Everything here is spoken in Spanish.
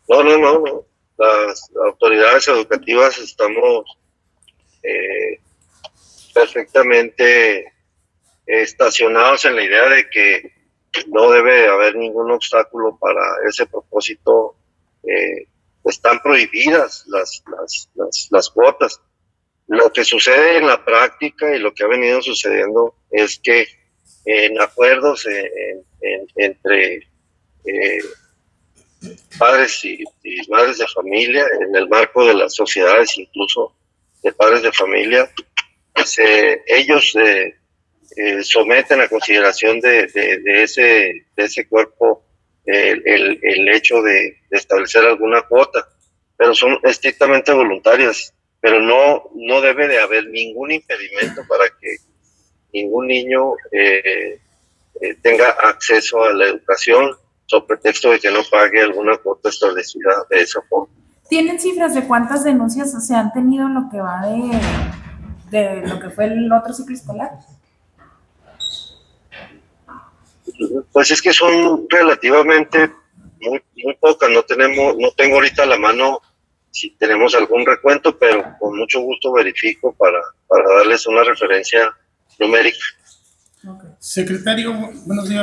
No. Las autoridades educativas estamos perfectamente estacionados en la idea de que no debe haber ningún obstáculo para ese propósito. Están prohibidas las cuotas. Lo que sucede en la práctica y lo que ha venido sucediendo es que en acuerdos entre padres y madres de familia, en el marco de las sociedades incluso de padres de familia, pues, ellos someten a consideración de ese cuerpo el hecho de establecer alguna cuota, pero son estrictamente voluntarias, pero no debe de haber ningún impedimento para que ningún niño tenga acceso a la educación sobre pretexto de que no pague alguna cuota establecida de esa forma. ¿Tienen cifras de cuántas denuncias se han tenido en lo que va de lo que fue el otro ciclo escolar? Pues es que son relativamente muy pocas. No tengo ahorita a la mano si tenemos algún recuento, pero con mucho gusto verifico para darles una referencia numérica. Okay. Secretario, buenos días.